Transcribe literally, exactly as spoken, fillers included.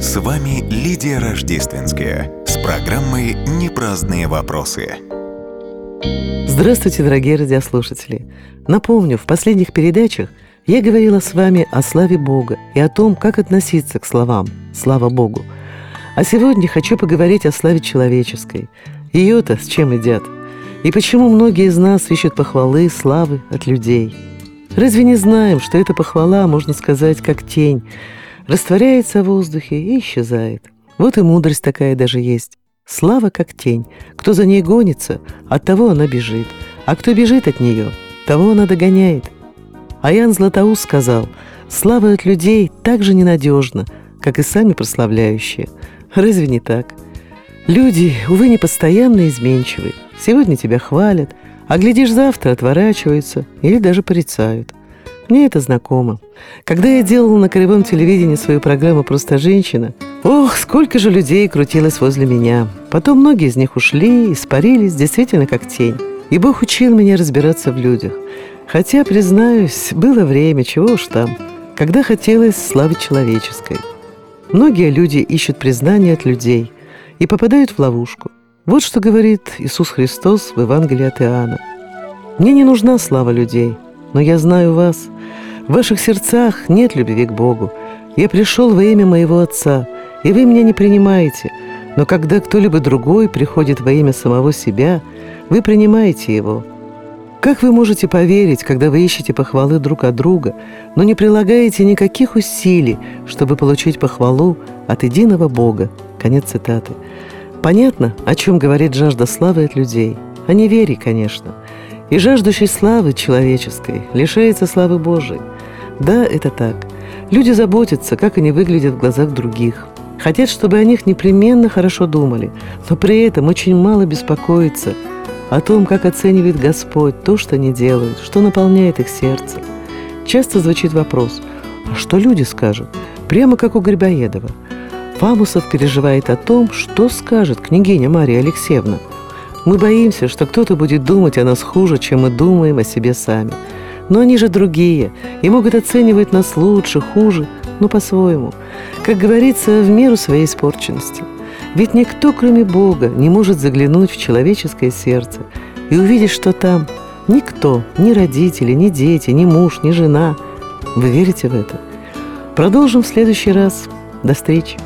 С вами Лидия Рождественская с программой «Непраздные вопросы». Здравствуйте, дорогие радиослушатели! Напомню, в последних передачах я говорила с вами о славе Бога и о том, как относиться к словам «Слава Богу». А сегодня хочу поговорить о славе человеческой. Ее-то с чем едят? И почему многие из нас ищут похвалы, славы от людей? Разве не знаем, что эта похвала, можно сказать, как тень, растворяется в воздухе и исчезает? Вот и мудрость такая даже есть. Слава как тень. Кто за ней гонится, от того она бежит. А кто бежит от нее, того она догоняет. А Иоанн Златоуст сказал: слава от людей так же ненадежна, как и сами прославляющие. Разве не так? Люди, увы, непостоянно изменчивы. Сегодня тебя хвалят, а глядишь, завтра отворачиваются или даже порицают. Мне это знакомо. Когда я делала на Краевом телевидении свою программу «Просто женщина», ох, сколько же людей крутилось возле меня. Потом многие из них ушли, испарились, действительно как тень. И Бог учил меня разбираться в людях. Хотя, признаюсь, было время, чего уж там, когда хотелось славы человеческой. Многие люди ищут признания от людей и попадают в ловушку. Вот что говорит Иисус Христос в Евангелии от Иоанна. «Мне не нужна слава людей, но я знаю вас. В ваших сердцах нет любви к Богу. Я пришел во имя моего Отца, и вы меня не принимаете. Но когда кто-либо другой приходит во имя самого себя, вы принимаете его. Как вы можете поверить, когда вы ищете похвалы друг от друга, но не прилагаете никаких усилий, чтобы получить похвалу от единого Бога?» Конец цитаты. Понятно, о чем говорит жажда славы от людей. О неверии, конечно. И жаждущий славы человеческой лишается славы Божией. Да, это так. Люди заботятся, как они выглядят в глазах других. Хотят, чтобы о них непременно хорошо думали, но при этом очень мало беспокоятся о том, как оценивает Господь то, что они делают, что наполняет их сердце. Часто звучит вопрос: а что люди скажут? Прямо как у Грибоедова. Фамусов переживает о том, что скажет княгиня Мария Алексеевна. Мы боимся, что кто-то будет думать о нас хуже, чем мы думаем о себе сами. Но они же другие и могут оценивать нас лучше, хуже, но по-своему. Как говорится, в меру своей испорченности. Ведь никто, кроме Бога, не может заглянуть в человеческое сердце и увидеть, что там никто, ни родители, ни дети, ни муж, ни жена. Вы верите в это? Продолжим в следующий раз. До встречи.